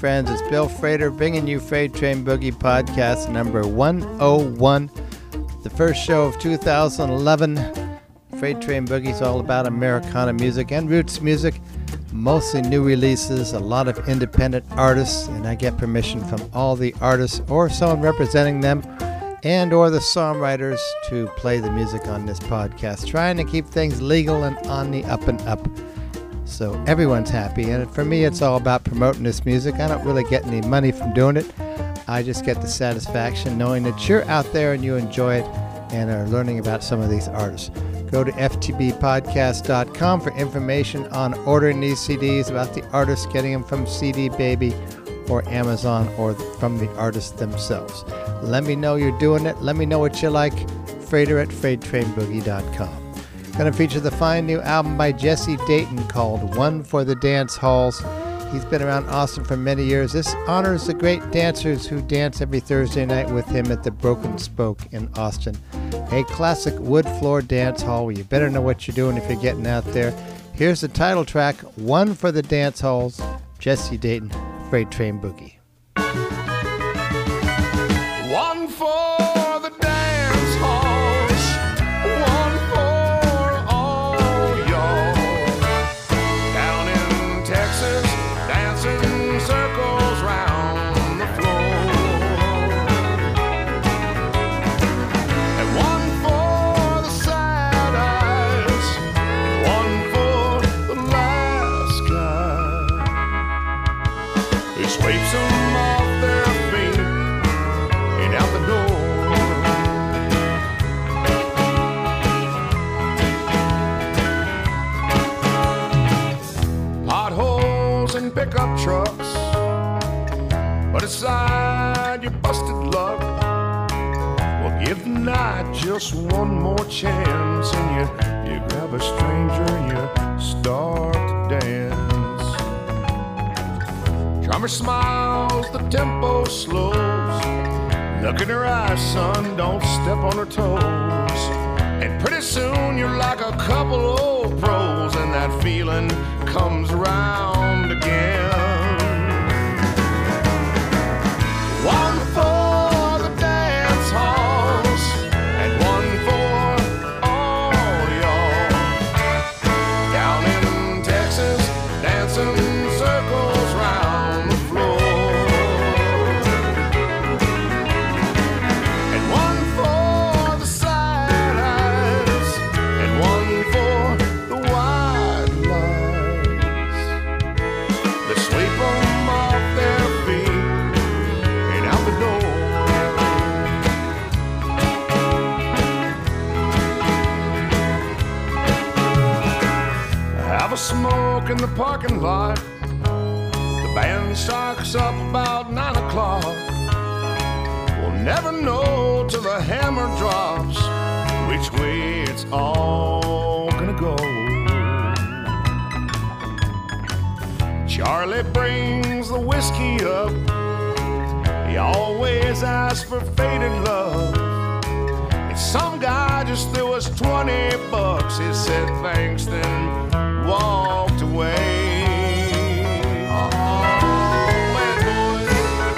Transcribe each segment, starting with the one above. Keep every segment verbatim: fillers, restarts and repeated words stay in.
friends. It's Bill Frater bringing you Freight Train Boogie podcast number one oh one, the first show of two thousand eleven. Freight Train Boogie is all about Americana music and roots music, mostly new releases, a lot of independent artists, and I get permission from all the artists or someone representing them and or the songwriters to play the music on this podcast, trying to keep things legal and on the up and up so everyone's happy. And for me, it's all about promoting this music. I don't really get any money from doing it. I just get the satisfaction knowing that you're out there and you enjoy it and are learning about some of these artists. Go to f t b podcast dot com for information on ordering these C Ds, about the artists, getting them from C D Baby or Amazon or from the artists themselves. Let me know you're doing it. Let me know what you like. Frater at freight train boogie dot com. Going to feature the fine new album by Jesse Dayton called One for the Dance Halls. He's been around Austin for many years. This honors the great dancers who dance every Thursday night with him at the Broken Spoke in Austin, a classic wood floor dance hall where you better know what you're doing if you're getting out there. Here's the title track, One for the Dance Halls, Jesse Dayton, Freight Train Boogie. One for the dance halls, one for all y'all down in Texas, dancing circles round the floor, and one for the sad eyes, one for the last guy who sweeps them off their feet and out the door. Potholes and pickup trucks, but aside your busted luck, well, give the night just one more chance, and you, you grab a stranger and you start to dance. Drummer smiles, the tempo slows. Look in her eyes, son, don't step on her toes. And pretty soon you're like a couple old pros, and that feeling comes around again. One for the dance halls, and one for all y'all down in Texas, dancing circles round the floor. And one for the side eyes, and one for the wide lights that sweep them off their feet and out the door. Have a smoke in the parking lot. The band starts up about nine o'clock. We'll never know till the hammer drops which way it's all gonna go. Charlie brings the whiskey up. He always asks for faded love. And some guy just threw us twenty bucks. He said thanks, then walked away. Oh, man, boys.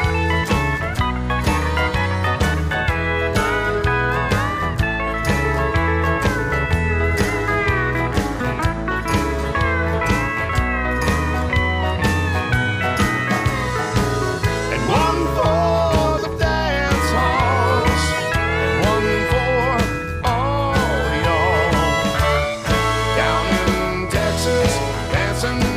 And one for the dance halls, and one for all y'all down in Texas, dancing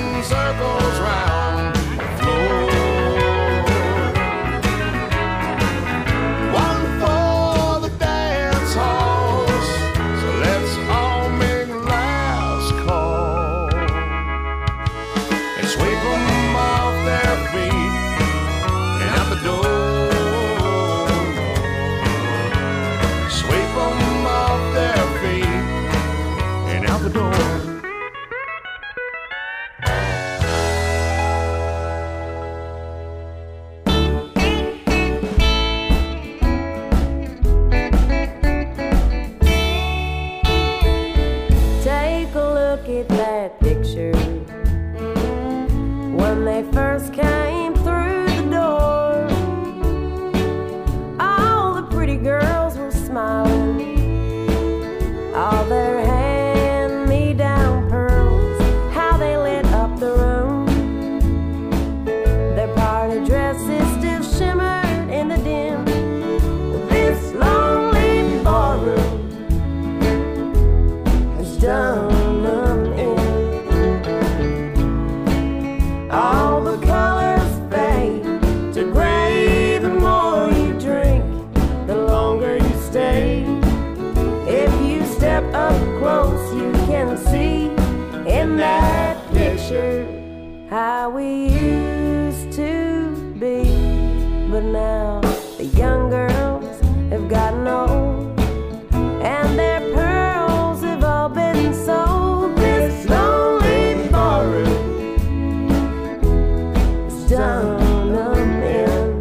But now the young girls have gotten old, and their pearls have all been sold. This lonely ballroom has done them in.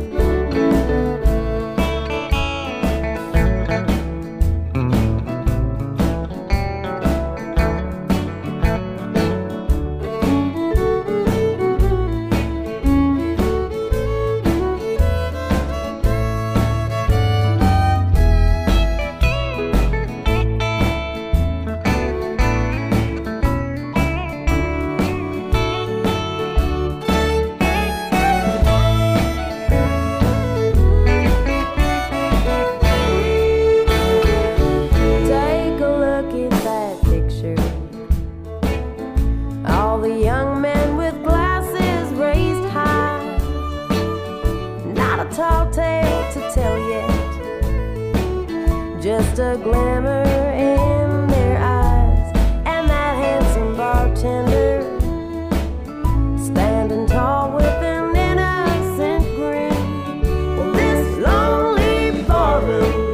Just a glimmer in their eyes, and that handsome bartender standing tall with an innocent grin. Well, this lonely ballroom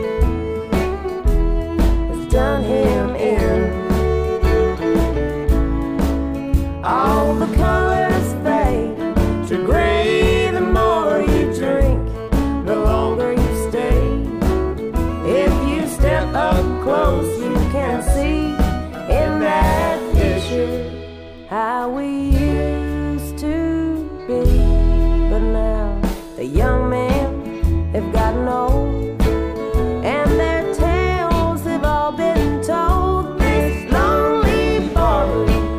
has done him in. All the colors fade to gray. The more you drink, the longer you stay. If you step up close, you can see in that picture how we used to be. But now the young men have gotten old, and their tales have all been told. This lonely ballroom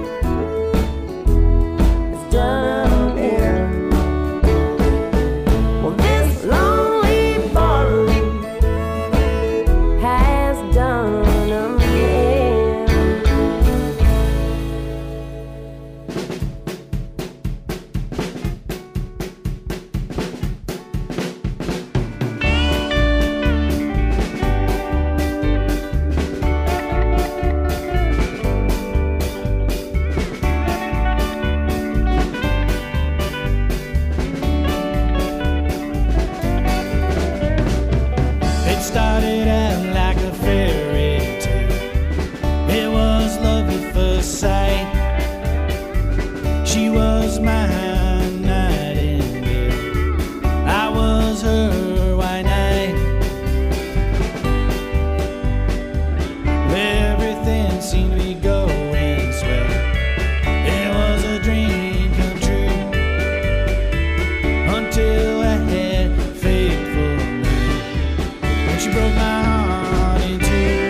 has done in. Well, this lonely ballroom has done them in. It started out like a fairy tale. It was love at first sight. She was my nightingale, I was her white knight. Everything seemed to be going swell. It was a dream come true until I had faith for me. And she broke my heart in two.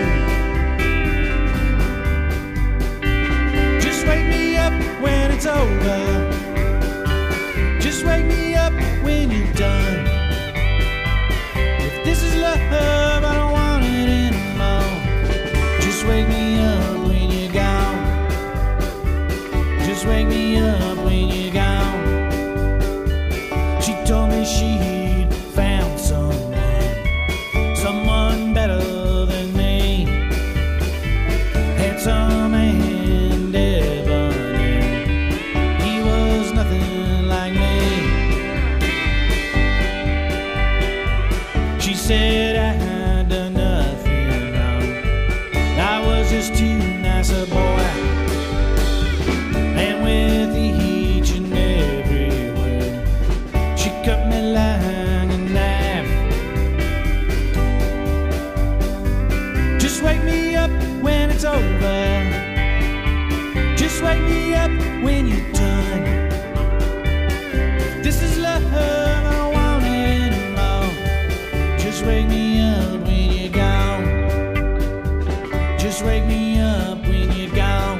Just wake me up when it's over. Just wake me up when you're done. If this is love, I don't want it anymore. Just wake me up when you're gone. Just wake me up when you're gone. She told me she'd found someone, someone better than me. Handsome and debonair, he was nothing like me. She said I had done nothing wrong, I was just too nice a boy. And with each and every word, she cut me like a knife. Just wake me up when it's over. Just wake me up when you're done. If this is love, I don't want it anymore. Just wake me up when you're gone. Just wake me up when you're gone.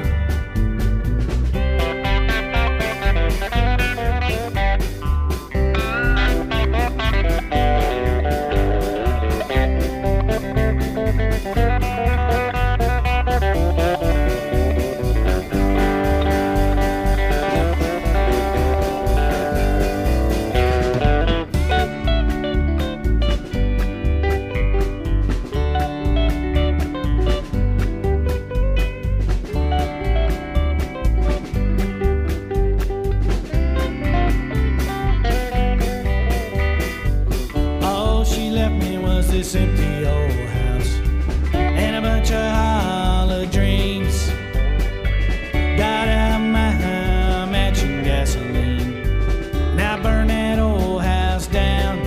this empty old house and a bunch of hollow dreams. Got out my match and gasoline, now burn that old house down.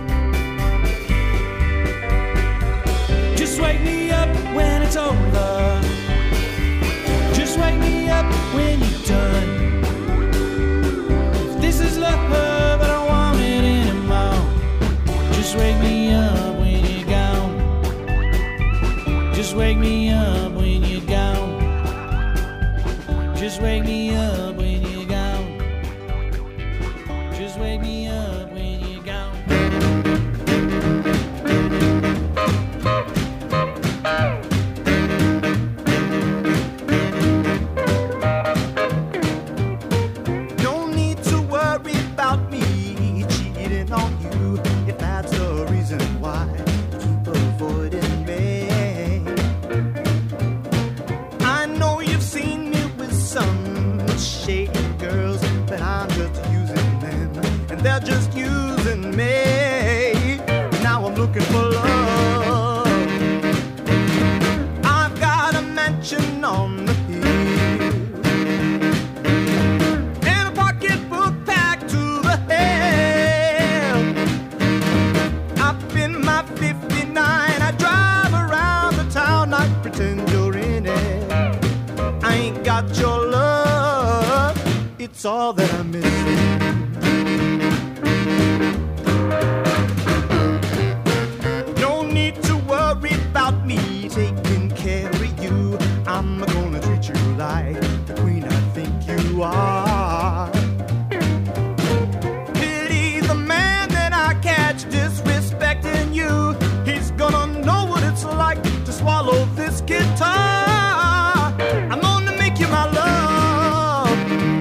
Just wake me up when it's over. Just wake me up when you're done. If this is love, I don't want it anymore. Just wake me up when you're gone. Just wake me up when you're gone. Just wake me up when you're gone. Just wake me up when you're gone. No need to worry about me cheating on you, if that's the reason why you keep avoiding me. I know you've seen me with some shady girls, but I'm just using them, and they're just using me. Now I'm looking for love. I've got a mansion on the hill and a pocketbook packed to the hill. Up in my fifty-nine, I drive around the town, I pretend you're in it. I ain't got your love, it's all that I'm missing. No need to worry about me taking care of you. I'm gonna treat you like the queen I think you are. Pity the man that I catch disrespecting you. He's gonna know what it's like to swallow this guitar. I'm gonna make you my love.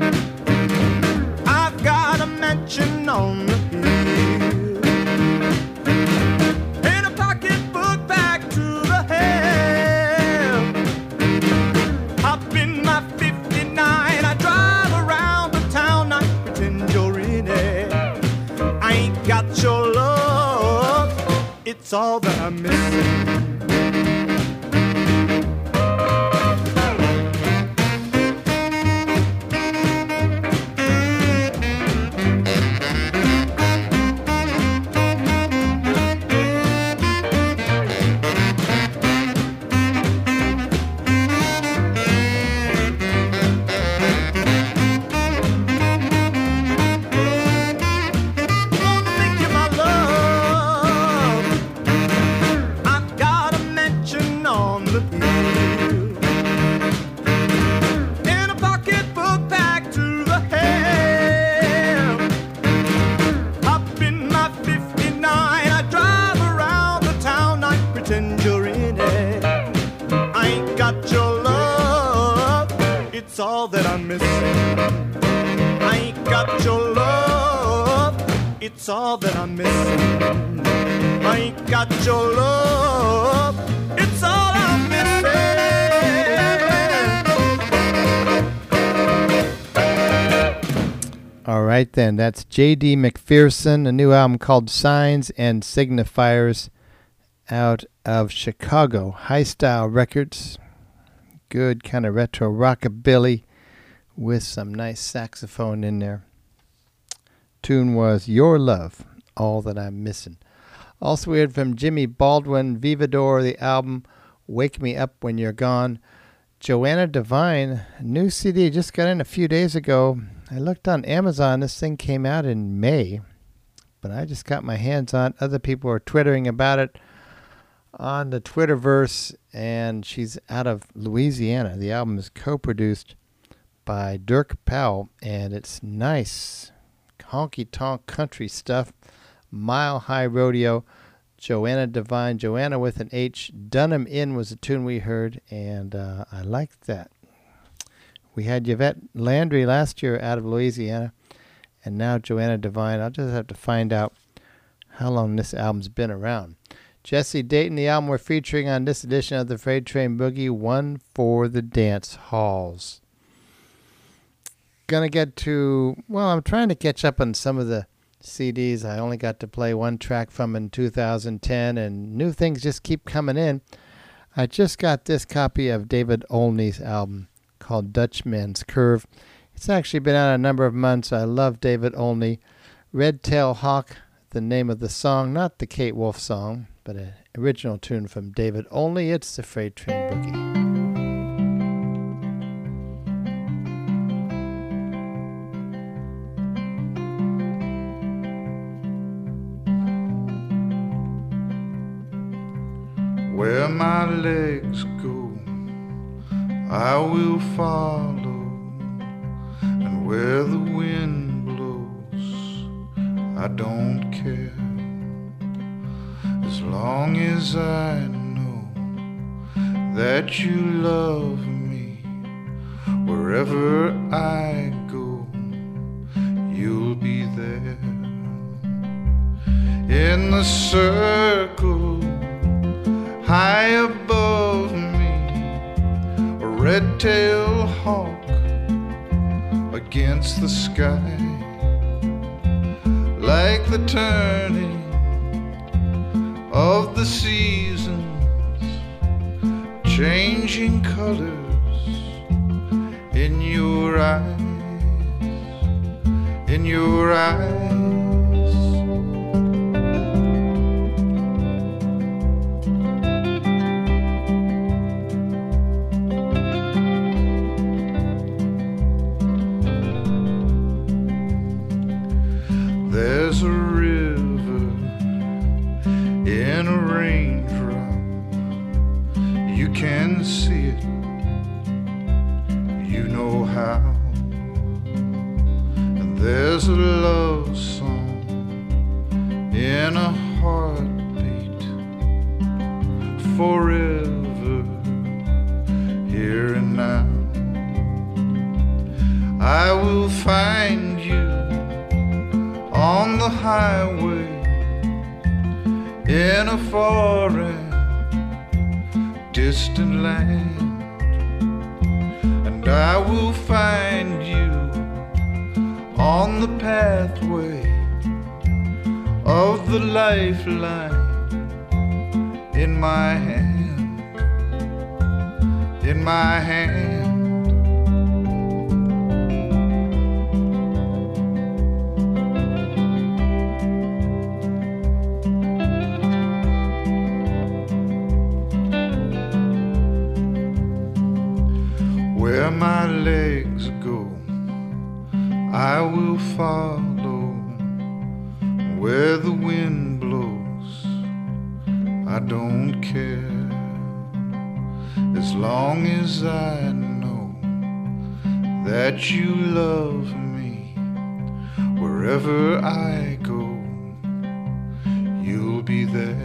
I've got a mansion on the hill and a pocketbook back to the hill. Up in my fifty-nine, I drive around the town, I pretend you're in it. I ain't got your love, it's all that I'm missing. Gonna make you my love. I've got a mansion on the hill and a pocketbook back to the hill. Up in my fifty-nine, I drive around the town, I pretend you're in it. I ain't got your love, it's all that I'm missing. I ain't got your love, it's all that I'm missing. I ain't got your love, it's all I'm missing. All right, then. That's J D McPherson, a new album called Signs and Signifiers out of Chicago. High Style Records. Good kind of retro rockabilly with some nice saxophone in there. Tune was Your Love, All That I'm Missing. Also we heard from Jimmy Baldwin, Vivador, the album Wake Me Up When You're Gone. Joanna Devine, new C D, just got in a few days ago. I looked on Amazon. This thing came out in May, but I just got my hands on it. Other people are twittering about it on the Twitterverse, and she's out of Louisiana. The album is co-produced by Dirk Powell, and it's nice honky-tonk country stuff. Mile High Rodeo. Joanna Devine, Joanna with an H. Dunham Inn was a tune we heard, and uh, I liked that. We had Yvette Landry last year out of Louisiana, and now Joanna Devine. I'll just have to find out how long this album's been around. Jesse Dayton, the album we're featuring on this edition of the Freight Train Boogie, One for the Dance Halls. Gonna get to, well, I'm trying to catch up on some of the C Ds. I only got to play one track from in two thousand ten, and new things just keep coming in. I just got this copy of David Olney's album called Dutchman's Curve. It's actually been out a number of months. I love David Olney. Red Tail Hawk, the name of the song, not the Kate Wolf song, but an original tune from David Olney. It's the Freight Train Boogie. Where my legs go, I will follow, and where the wind blows, I don't care. As long as I know that you love me, wherever I go, you'll be there. In the circle high above me, a red-tailed hawk against the sky, like the turning of the seasons, changing colors in your eyes, in your eyes. There's a river in a raindrop, you can see it, you know how. And there's a love song in a heartbeat, forever, here and now. I will find you on the highway in a foreign, distant land, and I will find you on the pathway of the lifeline in my hand, in my hand. Where my legs go, I will follow. Where the wind blows, I don't care. As long as I know that you love me, wherever I go, you'll be there.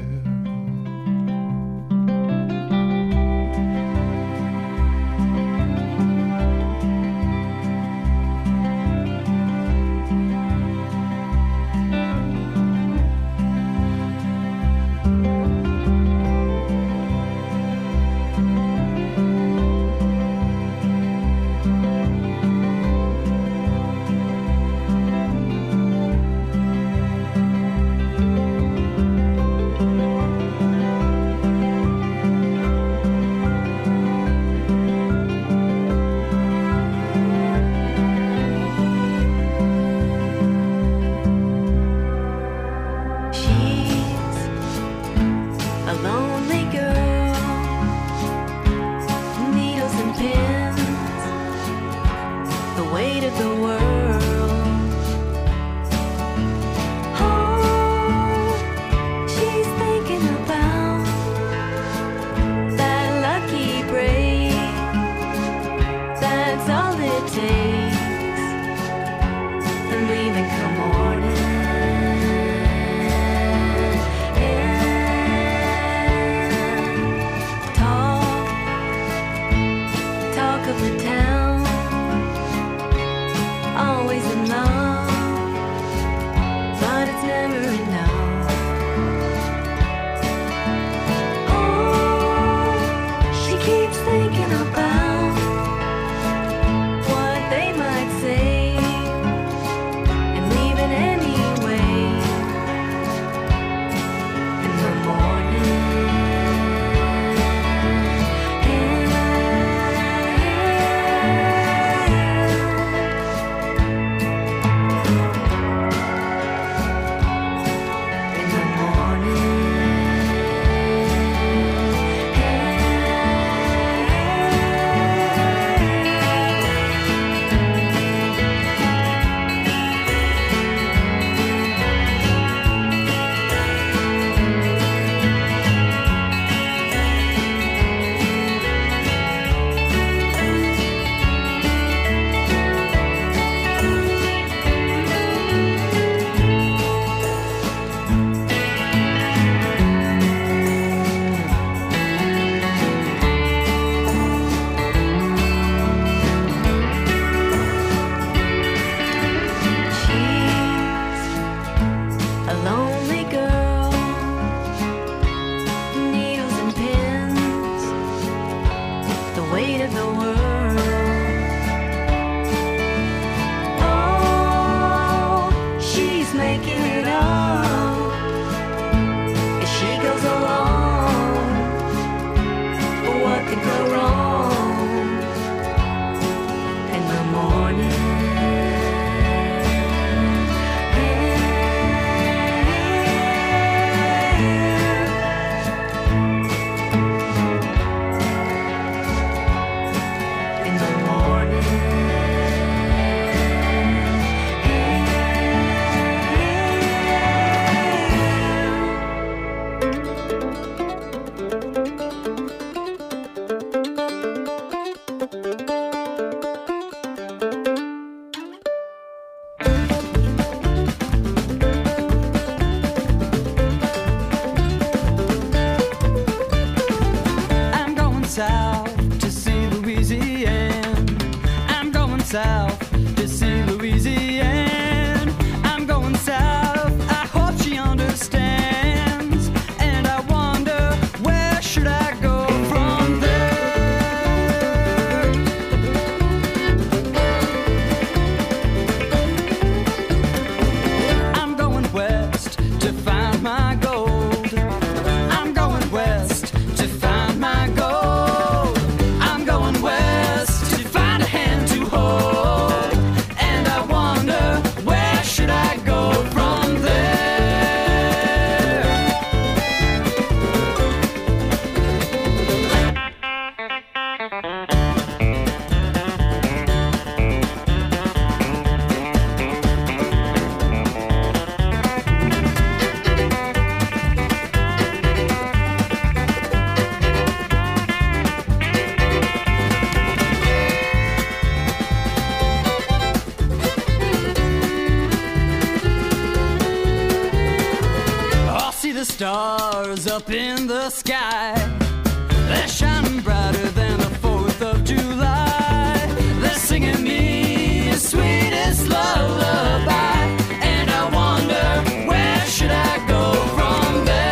stars up in the sky. They're shining brighter than the fourth of July. They're singing me the sweetest lullaby. And I wonder, where should I go from there?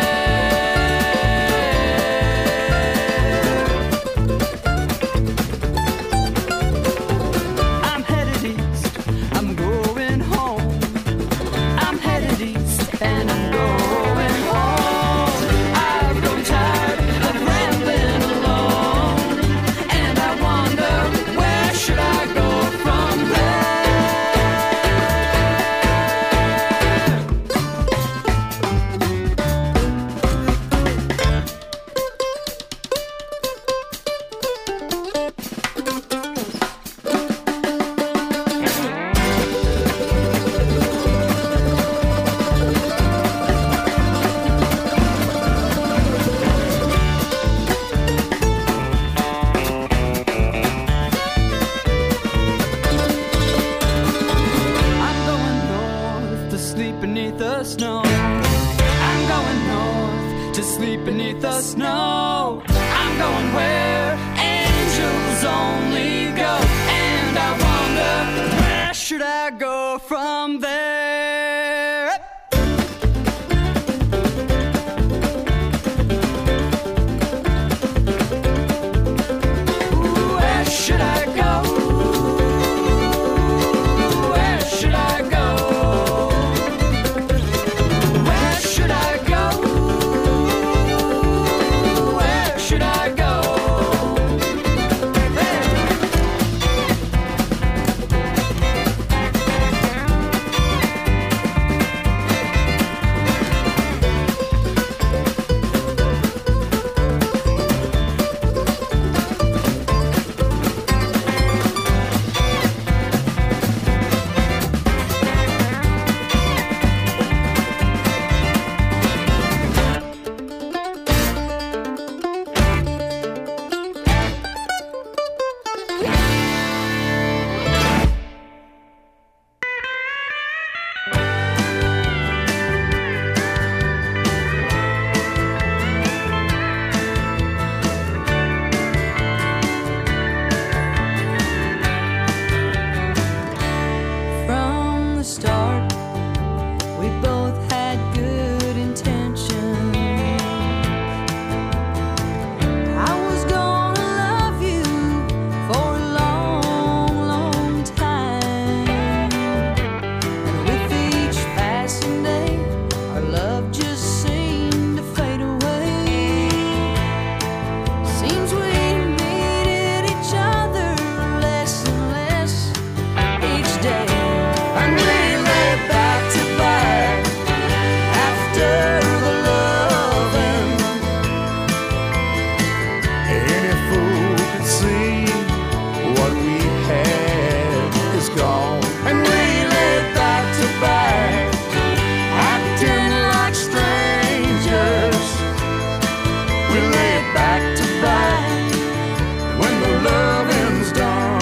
I'm headed east, I'm going home. I'm headed east and I'm going home. I've grown tired of rambling alone. And I wonder, where should I go from there? I'm going north to sleep beneath the snow. I'm going north to sleep beneath the snow. I'm going where angels only go. And I wonder, where should I go from there? Ooh, where should I go? Where should I go? Where should I go? Where should I go? From the start, we both had good intentions. I was gonna love you for a long, long time. And with each passing day, our love just seemed to fade away. Seems we needed each other less and less each day. And we lay back to back after the loving. Any fool could see what we had is gone. And we lay back to back, Acting like strangers, we lay back to back when the loving's done.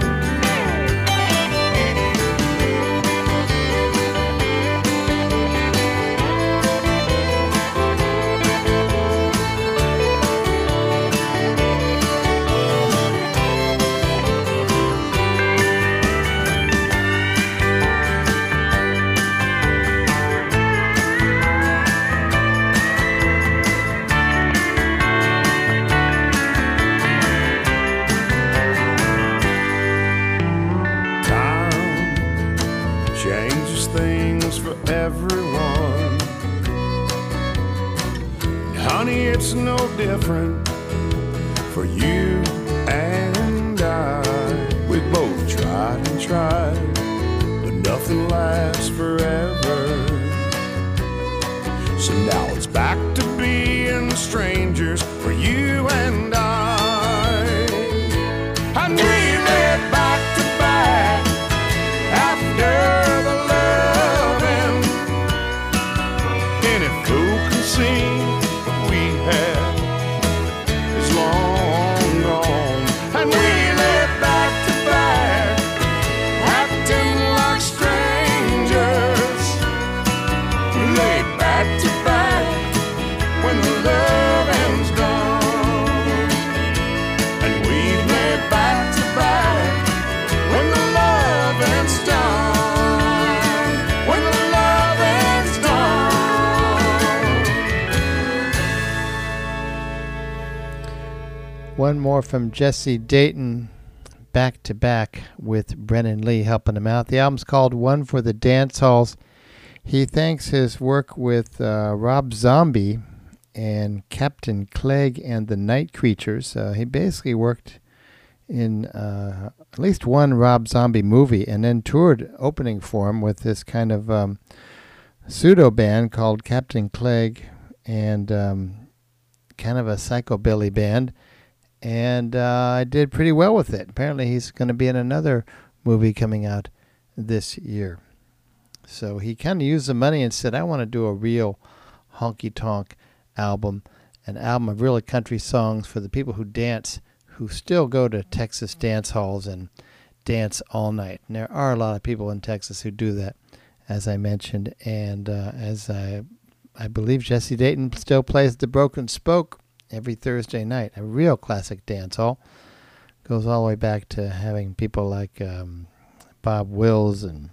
Time changes things for everyone. Honey, it's no different for you and I. We both tried and tried, but nothing lasts forever. So now it's back to being strangers for you and I. And we lay back to back after the loving. Any fool can see what we had is long gone. And we lay back to back, acting like strangers. We lay back to back One more from Jesse Dayton, back to back with Brennan Lee helping him out. The album's called One for the Dance Halls. He thanks his work with uh, Rob Zombie and Captain Clegg and the Night Creatures. Uh, he basically worked in uh, at least one Rob Zombie movie and then toured opening for him with this kind of um, pseudo band called Captain Clegg and um, kind of a psychobilly band. And uh, I did pretty well with it. Apparently he's going to be in another movie coming out this year. So he kind of used the money and said, I want to do a real honky-tonk album, an album of really country songs for the people who dance, who still go to Texas dance halls and dance all night. And there are a lot of people in Texas who do that, as I mentioned. And uh, as I, I believe Jesse Dayton still plays the Broken Spoke every Thursday night, a real classic dance hall. Goes all the way back to having people like um, Bob Wills and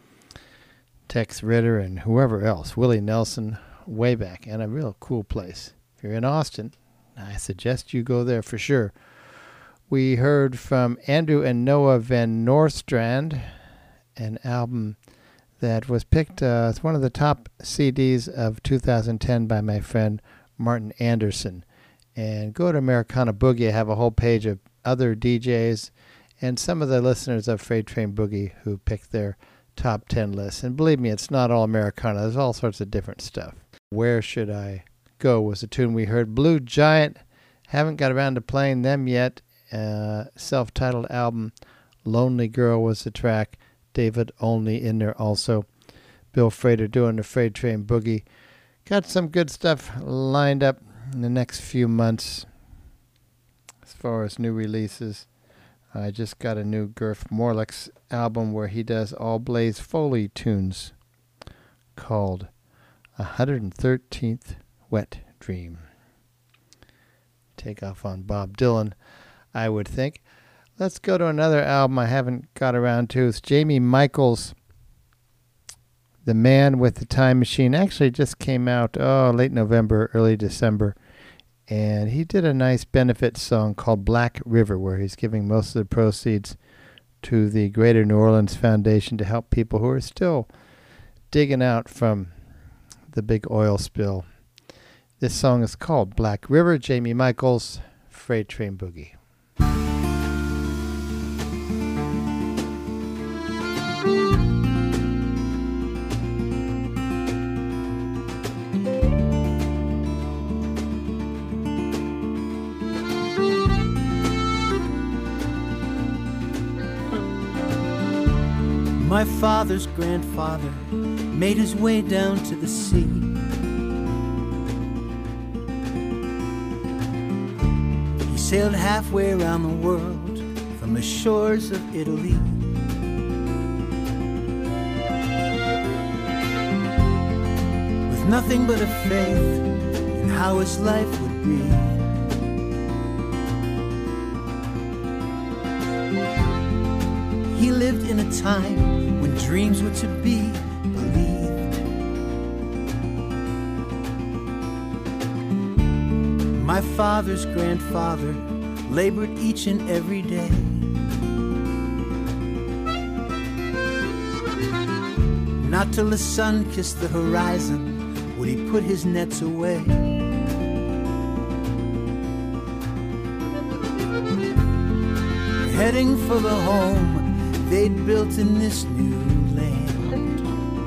Tex Ritter and whoever else, Willie Nelson, way back, and a real cool place. If you're in Austin, I suggest you go there for sure. We heard from Andrew and Noah Van Nostrand, an album that was picked uh, as one of the top C Ds of two thousand ten by my friend Martin Anderson. And go to Americana Boogie. I have a whole page of other D Js and some of the listeners of Freight Train Boogie who picked their top ten lists. And believe me, it's not all Americana. There's all sorts of different stuff. Where Should I Go was a tune we heard. Blue Giant, haven't got around to playing them yet. Uh, self-titled album, Lonely Girl was the track. David Olney in there also. Bill Frater doing the Freight Train Boogie. Got some good stuff lined up in the next few months as far as new releases. I just got a new Gurf Morlex album where he does all Blaze Foley tunes called one hundred thirteenth Wet Dream. Take off on Bob Dylan, I would think. Let's go to another album I haven't got around to. It's Jamie Michaels, The Man with the Time Machine. Actually just came out oh late November, early December. And he did a nice benefit song called Black River, where he's giving most of the proceeds to the Greater New Orleans Foundation to help people who are still digging out from the big oil spill. This song is called Black River. Jamie Michaels, Freight Train Boogie. My father's grandfather made his way down to the sea. He sailed halfway around the world from the shores of Italy. With nothing but a faith in how his life would be. He lived in a time when dreams were to be believed. My father's grandfather labored each and every day. Not till the sun kissed the horizon would he put his nets away. Heading for the home they'd built in this new land.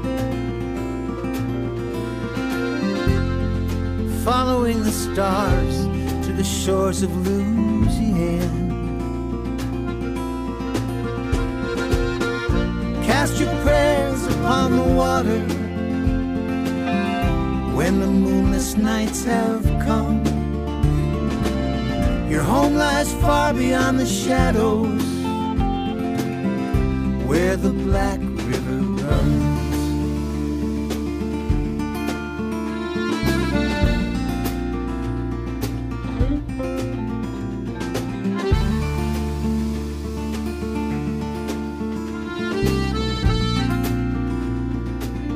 Following the stars to the shores of Louisiana. Cast your prayers upon the water when the moonless nights have come. Your home lies far beyond the shadows where the Black River runs.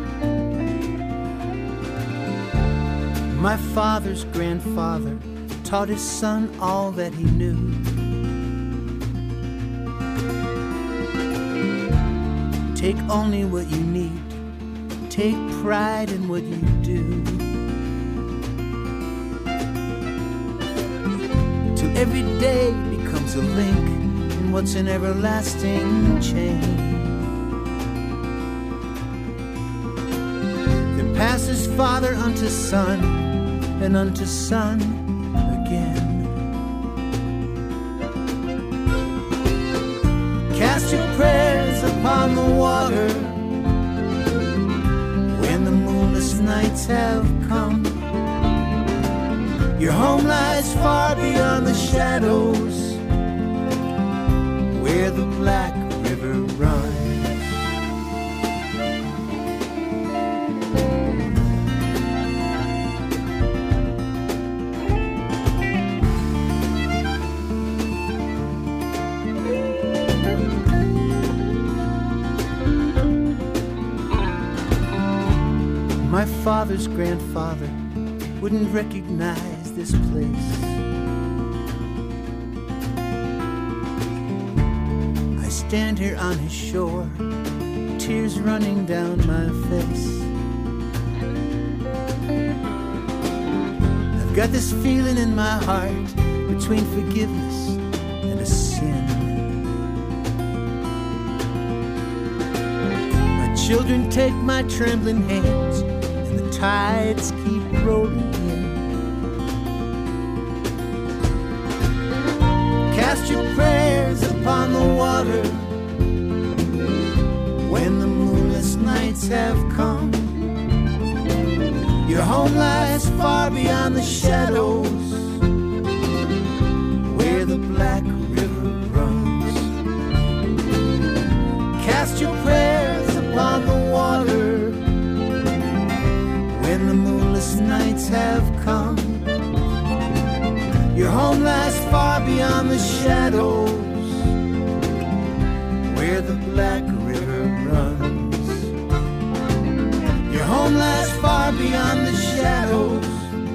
My father's grandfather taught his son all that he knew. Take only what you need. Take pride in what you do. Till every day becomes a link in what's an everlasting chain. Then passes father unto son, and unto son again. Cast your prayers upon the water when the moonless nights have come. Your home lies far beyond the shadows where the Black River runs. My father's grandfather wouldn't recognize this place. I stand here on his shore, tears running down my face. I've got this feeling in my heart between forgiveness and a sin. My children take my trembling hands, tides keep rolling in. Cast your prayers upon the water when the moonless nights have come. Your home lies far beyond the shadows where the Black River runs. Cast your prayers upon the water when the moonless nights have come. Your home lies far beyond the shadows where the Black River runs. Your home lies far beyond the shadows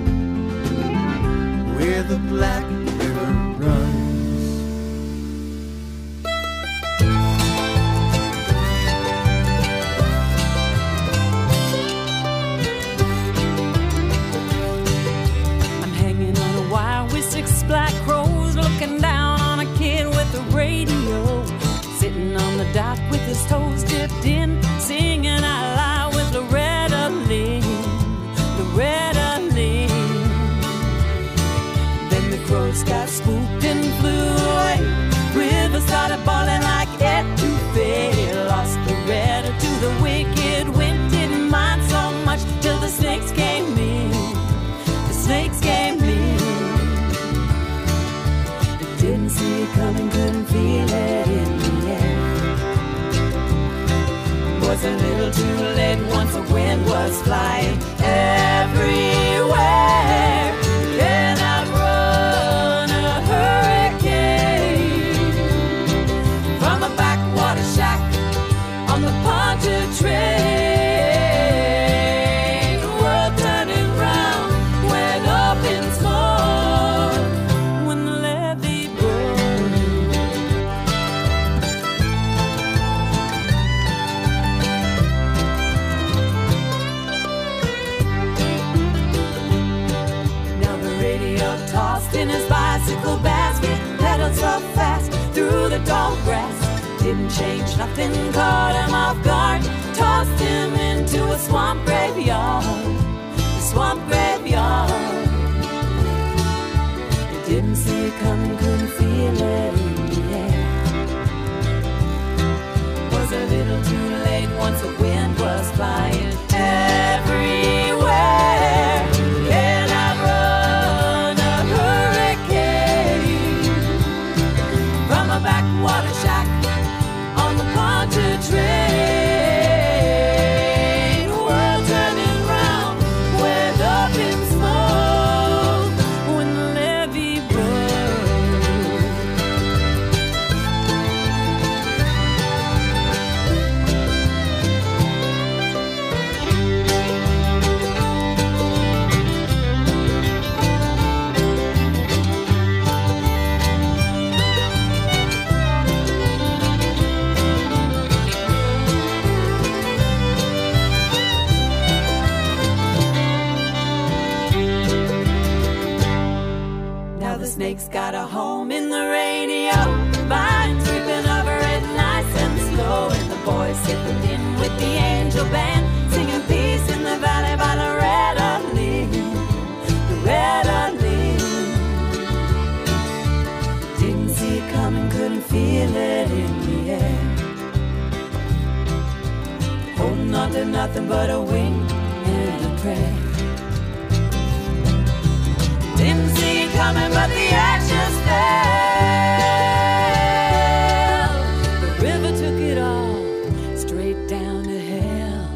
where the Black River runs. Black crows looking down on a kid with a radio, sitting on the dock with his toes dipped in, singing out loud with Loretta Lynn, Loretta Lynn. Then the crows got spooked and flew away. River started bawling like etouffee. Lost Loretta to the wicked wind. Didn't mind so much till the snakes came in. The snakes came in. Didn't see it coming, couldn't feel it in the air. Was a little too late once the wind was flying everywhere. Can outrun a hurricane from a backwater shack on the Pontchartrain. The world turning round went up in smoke when the levee broke. Now the radio tossed in his bicycle basket, pedaled so fast through the tall grass. Didn't change nothing, caught him off guard, tossed him into a swamp graveyard, a swamp graveyard. You didn't see it coming, couldn't feel it in the air. Was a little too late once the wind was flying everywhere. Can outrun a hurricane from a backwater shack on the Pontchartrain. World turning round, went up in smoke when the levee broke. Snake's got a home in the radio. Vines creeping over it nice and slow. And the boys sitting in with the angel band, singing peace in the valley by the red lily, the red lily. Didn't see it coming, couldn't feel it in the air. Holding on to nothing but a wing and a prayer. Didn't see it coming, but the ashes fell. The river took it all straight down to hell,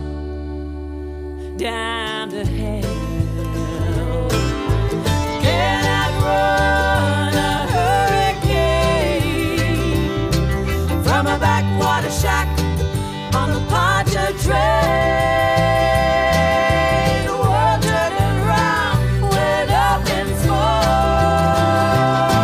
down to hell. Can I run a hurricane from a backwater shack on the Pacha Trail? The world turning round, went up in smoke.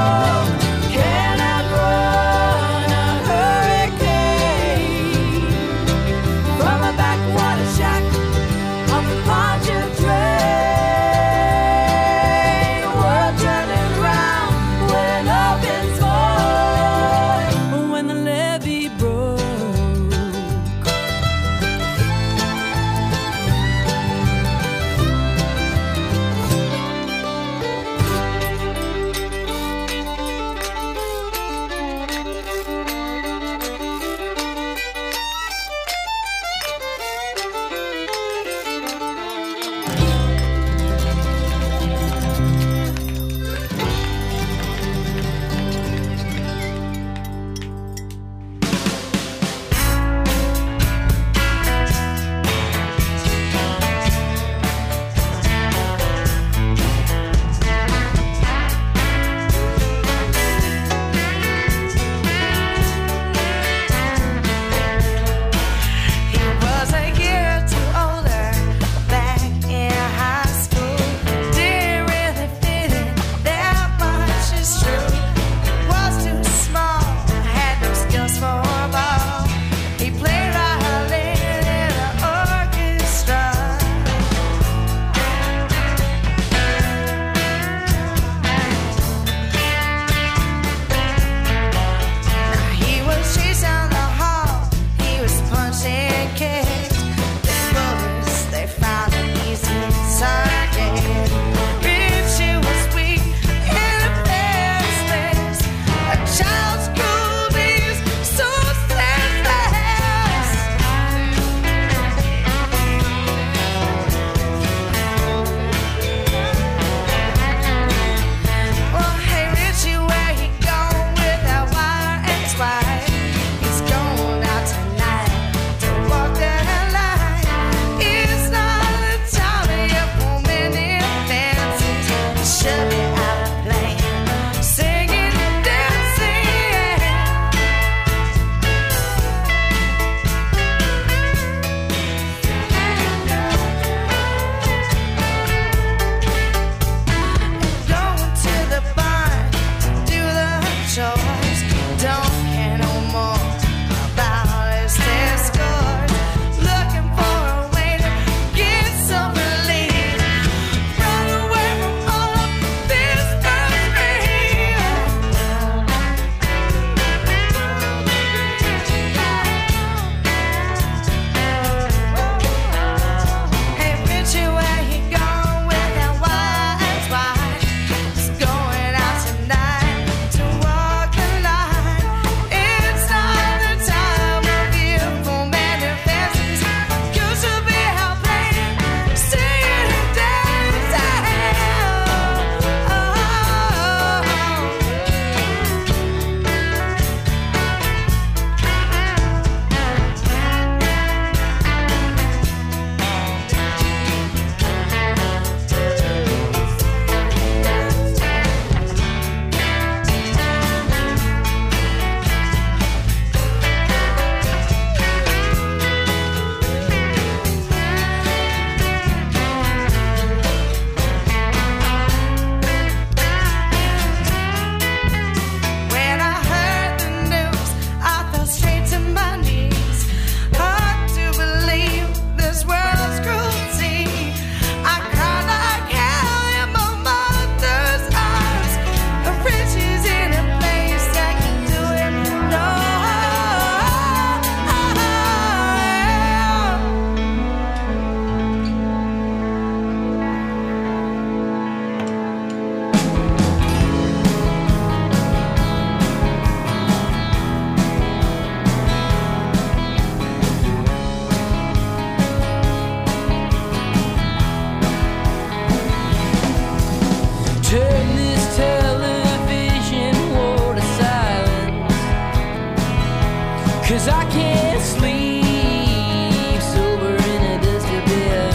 'cause I can't sleep sober in a dusty bed.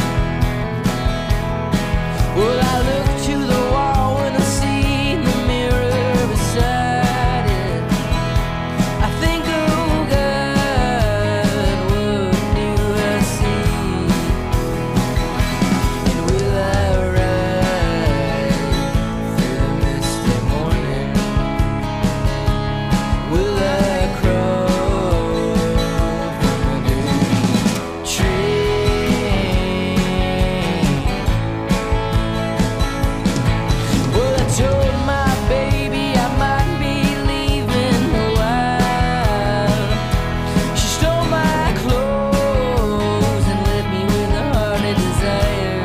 Well, I look to the wall when I see the mirror beside it. I think, oh God, what do I see? And will I ride through the misty morning? Will I crawl from a dirty train? Well, I told my baby I might be leaving a while. She stole my clothes and left me with a heart of desire.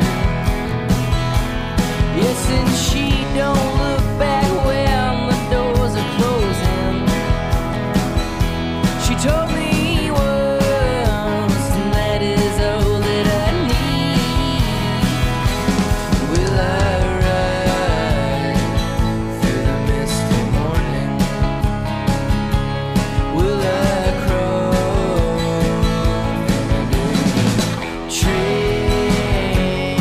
Yes, and she don't look back when the doors are closing. She told me once, and that is all that I need. Will I ride through the misty morning? Will I crawl from a dirty train?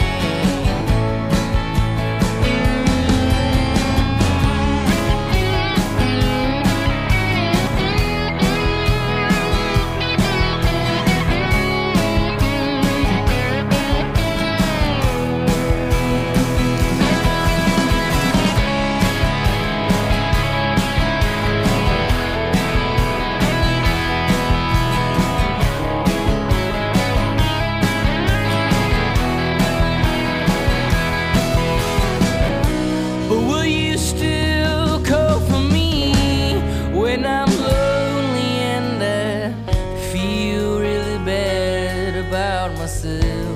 But will you still call for me when I'm lonely and I feel really bad about myself?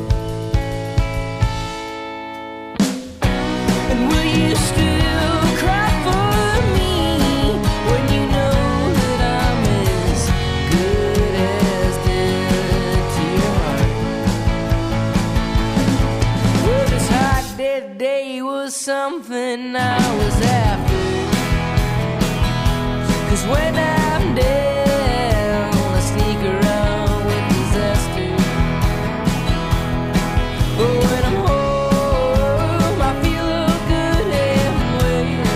And will you still cry for me when you know that I'm as good as dead to your heart? Well, this hot dead day was something I was after. 'Cause when I'm down, I sneak around with disaster. But when I'm home, I feel good and well.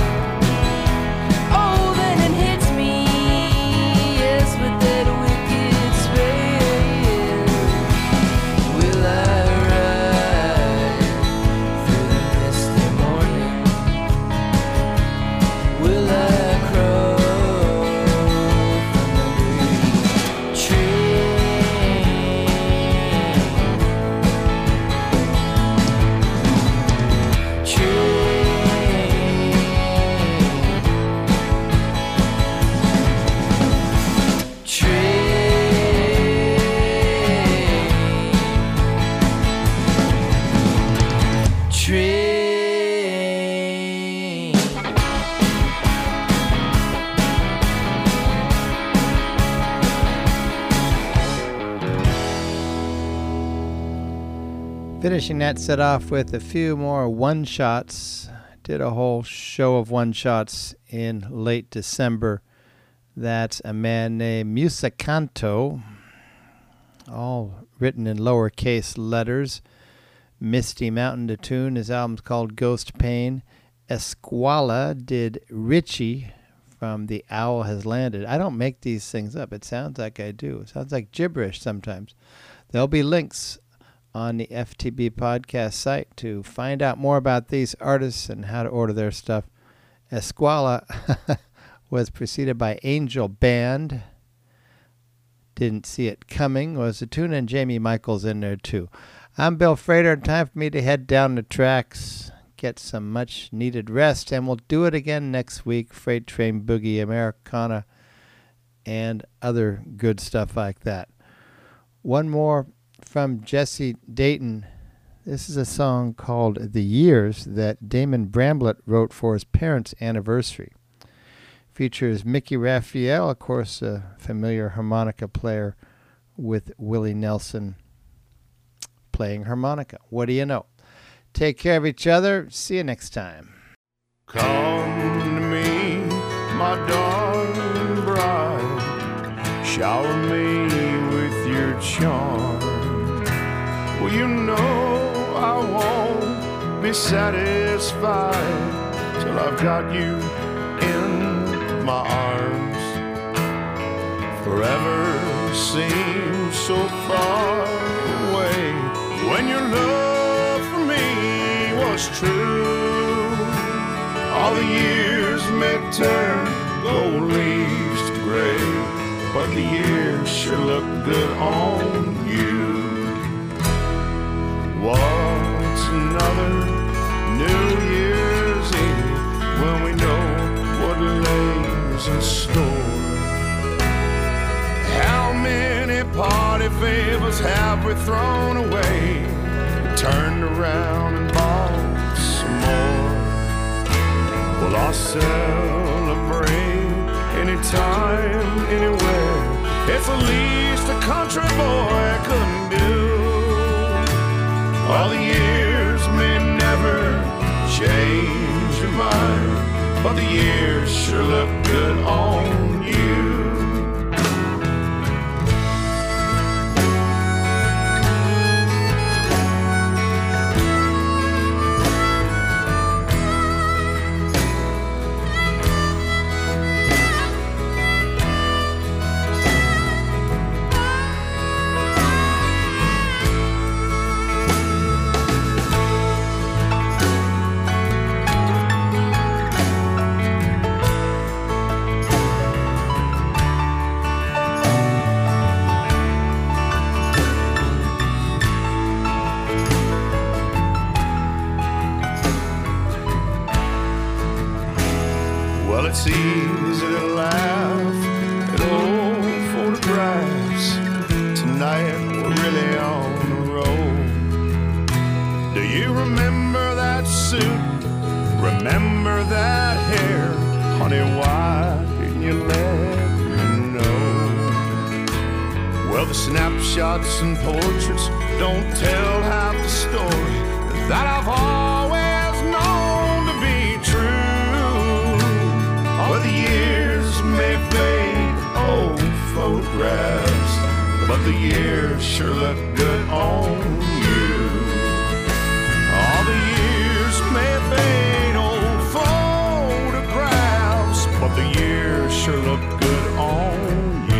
Oh, then it hits me, yes, with that wicked spell. Will I ride through the misty morning? Will I crawl from a dirty train? Train. Train. Finishing that set off with a few more one-shots. Did a whole show of one-shots in late December. That's a man named Musicanto, all written in lowercase letters. Misty Mountain to tune. His album's called Ghost Pain. Esquala did Richie from The Owl Has Landed. I don't make these things up. It sounds like I do. It sounds like gibberish sometimes. There'll be links on the F T B podcast site to find out more about these artists and how to order their stuff. Esquala was preceded by Angel Band. Didn't See It Coming was a tune, and Jamie Michaels in there too. I'm Bill Frater. Time for me to head down the tracks, get some much needed rest, and we'll do it again next week. Freight Train Boogie, Americana, and other good stuff like that. One more from Jesse Dayton. This is a song called The Years that Damon Bramblett wrote for his parents' anniversary. Features Mickey Raphael, of course, a familiar harmonica player with Willie Nelson playing harmonica. What do you know? Take care of each other. See you next time. Come to me, my darling bride. shower me with your charm. Well, you know I won't be satisfied till I've got you in my arms. Forever seems so far away when your love for me was true. All the years may turn gold leaves to gray, but the years sure look good on you. What's another New Year's Eve when we know what lays in store? How many party favors have we thrown away, turned around and bought some more? Well, I'll celebrate anytime, anywhere. It's the least a country boy couldn't do. All the years may never change your mind, but the years sure look good on you. It's easy to laugh at old photographs. Tonight we're really on the road. Do you remember that suit? Remember that hair? Honey, why didn't you let me know? Well, the snapshots and portraits don't tell half the story that I've always known to be true. Well, the years may fade, old photographs, but the years sure look good on you. All the years may fade, old photographs, but the years sure look good on you.